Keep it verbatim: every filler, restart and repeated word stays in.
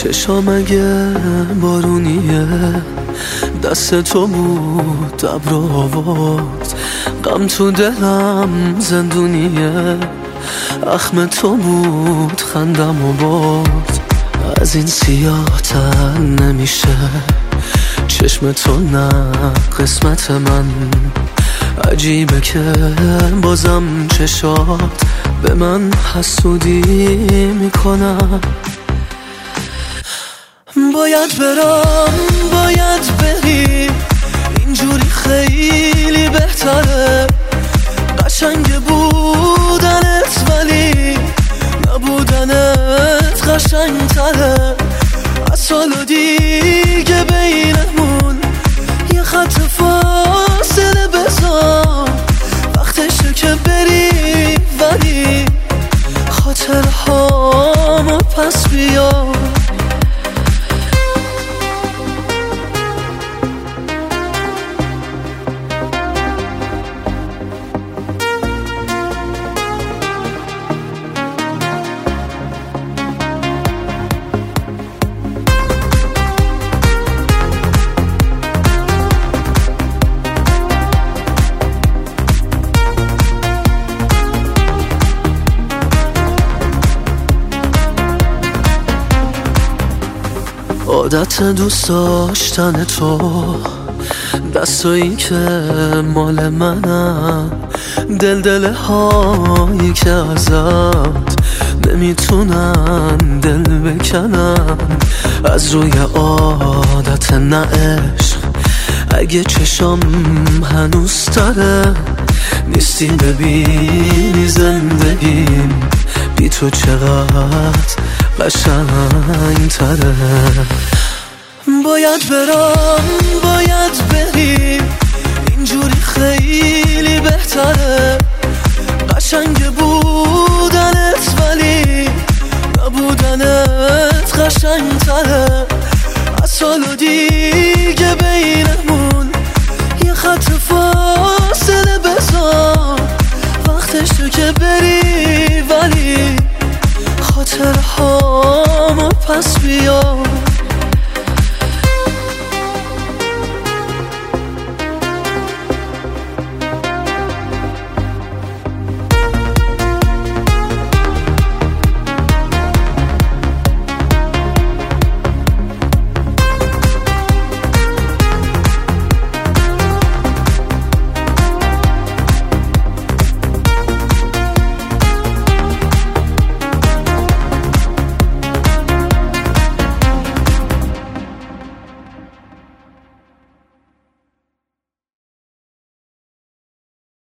چشام اگه بارونیه، دست تو بود ابر آورد، غم تو دلم زندونیه، اخم تو بود خندم و برد. از این سیاه تر نمیشه چشم تو، نه قسمت من. عجیبه که بازم چشات به من حسودی میکنم. باید برم باید بری، اینجوری خیلی بهتره. قشنگ بودنت ولی نبودنت قشنگ تره. از سال دیگه بینمون یه خط فاصله بذار، وقتشه که بری ولی خاطرهامو پس بیار. عادت دوست داشتن تو، دستایی که مال منم، دل دل هایی که ازت نمیتونن دل بکنن. از روی عادت نه عشق، اگه چشم هنوز تره، نیستی ببینی زندگیم بی تو چقدر قشنگ تره. باید برم باید بریم، اینجوری خیلی بهتره. قشنگ بودنت ولی نبودنت قشنگ تره. از سال دیگه بینمون یه خط فاصله بذار، وقتشه که بری ولی خاطرهامو پس بیار.